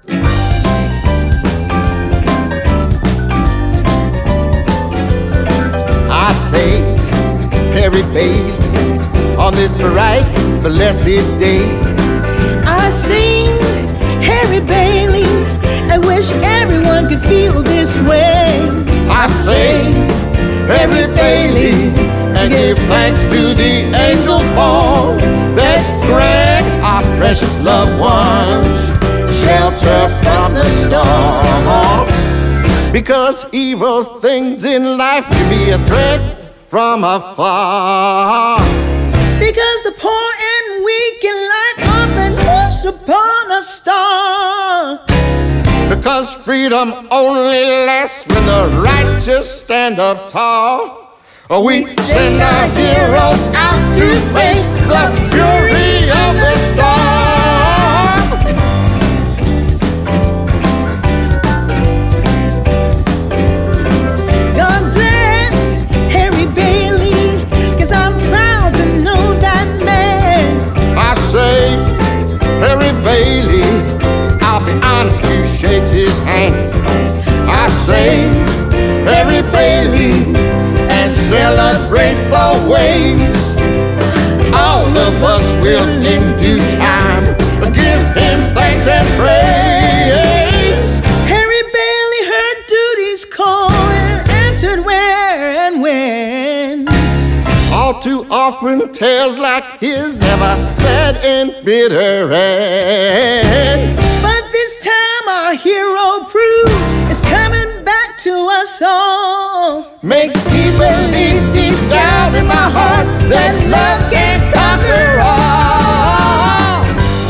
I say, Harry Bailey, on this bright, blessed day. I sing Harry Bailey and wish everyone could feel this way. I say, Harry Bailey, and give thanks to the angels born that grant our precious loved ones shelter from the storm. Because evil things in life can be a threat from afar. Because the poor and weak in life often wish upon a star. Because freedom only lasts when the righteous stand up tall. We send our heroes out to face the fury of the storm. God bless Harry Bailey, 'cause I'm proud to know that man. I say, Harry Bailey, I'll be honored to shake his hand. I say, Harry Bailey, and celebrate the ways all of us will in due time give him thanks and praise. Harry Bailey heard duty's call and answered where and when. All too often tales like his ever sad and bitter end. But this time our hero proved is coming back to us all. Makes me believe deep down in my heart that love can conquer all.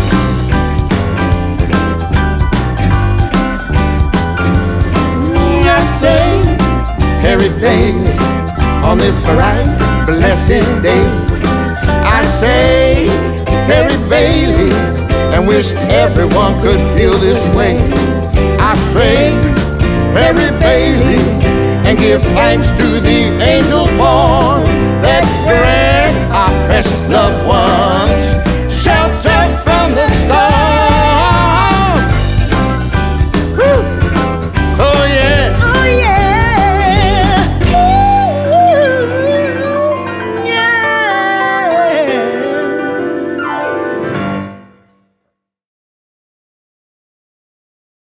I say, Harry Bailey, on this bright, blessed day. I say, Harry Bailey, and wish everyone could feel this way. I say, Harry Bailey, and give thanks to the angels born